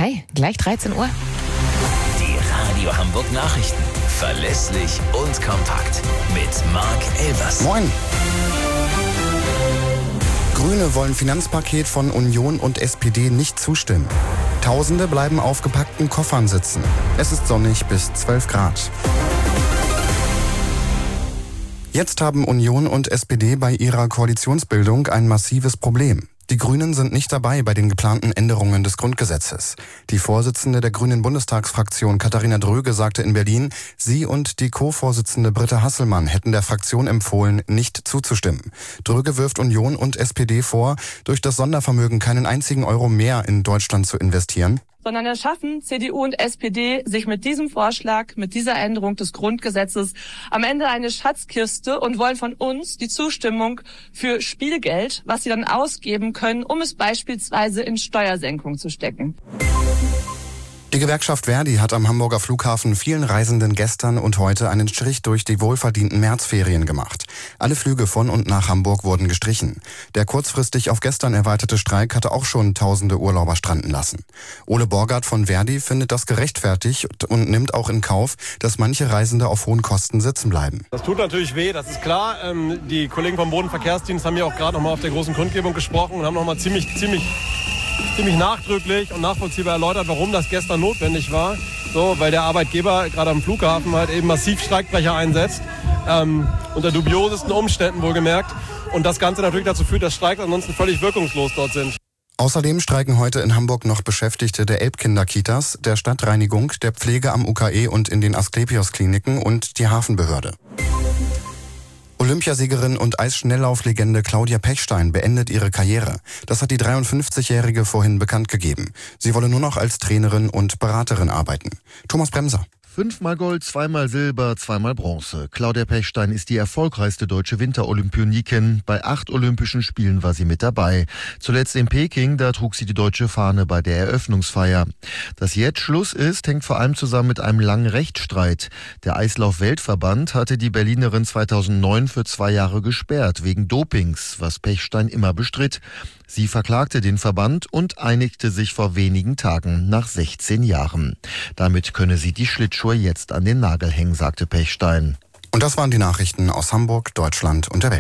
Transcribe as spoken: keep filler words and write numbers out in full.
Hi, gleich dreizehn Uhr. Die Radio Hamburg Nachrichten. Verlässlich und kompakt. Mit Marc Elvers. Moin. Grüne wollen Finanzpaket von Union und S P D nicht zustimmen. Tausende bleiben auf gepackten Koffern sitzen. Es ist sonnig bis zwölf Grad. Jetzt haben Union und S P D bei ihrer Koalitionsbildung ein massives Problem. Die Grünen sind nicht dabei bei den geplanten Änderungen des Grundgesetzes. Die Vorsitzende der Grünen Bundestagsfraktion Katharina Dröge sagte in Berlin, sie und die Co-Vorsitzende Britta Hasselmann hätten der Fraktion empfohlen, nicht zuzustimmen. Dröge wirft Union und S P D vor, durch das Sondervermögen keinen einzigen Euro mehr in Deutschland zu investieren. Sondern es schaffen C D U und S P D sich mit diesem Vorschlag, mit dieser Änderung des Grundgesetzes am Ende eine Schatzkiste und wollen von uns die Zustimmung für Spielgeld, was sie dann ausgeben können, um es beispielsweise in Steuersenkung zu stecken. Die Gewerkschaft Verdi hat am Hamburger Flughafen vielen Reisenden gestern und heute einen Strich durch die wohlverdienten Märzferien gemacht. Alle Flüge von und nach Hamburg wurden gestrichen. Der kurzfristig auf gestern erweiterte Streik hatte auch schon tausende Urlauber stranden lassen. Ole Borgert von Verdi findet das gerechtfertigt und nimmt auch in Kauf, dass manche Reisende auf hohen Kosten sitzen bleiben. Das tut natürlich weh, das ist klar. Die Kollegen vom Bodenverkehrsdienst haben ja auch gerade noch mal auf der großen Kundgebung gesprochen und haben noch mal ziemlich, ziemlich ziemlich nachdrücklich und nachvollziehbar erläutert, warum das gestern notwendig war. So, weil der Arbeitgeber gerade am Flughafen halt eben massiv Streikbrecher einsetzt, ähm, unter dubiosesten Umständen wohlgemerkt. Und das Ganze natürlich dazu führt, dass Streiks ansonsten völlig wirkungslos dort sind. Außerdem streiken heute in Hamburg noch Beschäftigte der Elbkinderkitas, der Stadtreinigung, der Pflege am U K E und in den Asklepios-Kliniken und die Hafenbehörde. Olympiasiegerin und Eisschnelllauflegende Claudia Pechstein beendet ihre Karriere. Das hat die dreiundfünfzigjährige vorhin bekannt gegeben. Sie wolle nur noch als Trainerin und Beraterin arbeiten. Thomas Bremser. Fünfmal Gold, zweimal Silber, zweimal Bronze. Claudia Pechstein ist die erfolgreichste deutsche Winterolympionikin. Bei acht Olympischen Spielen war sie mit dabei. Zuletzt in Peking, da trug sie die deutsche Fahne bei der Eröffnungsfeier. Dass jetzt Schluss ist, hängt vor allem zusammen mit einem langen Rechtsstreit. Der Eislauf-Weltverband hatte die Berlinerin zweitausendneun für zwei Jahre gesperrt, wegen Dopings, was Pechstein immer bestritt. Sie verklagte den Verband und einigte sich vor wenigen Tagen nach sechzehn Jahren. Damit könne sie die Schlittschuhe jetzt an den Nagel hängen, sagte Pechstein. Und das waren die Nachrichten aus Hamburg, Deutschland und der Welt.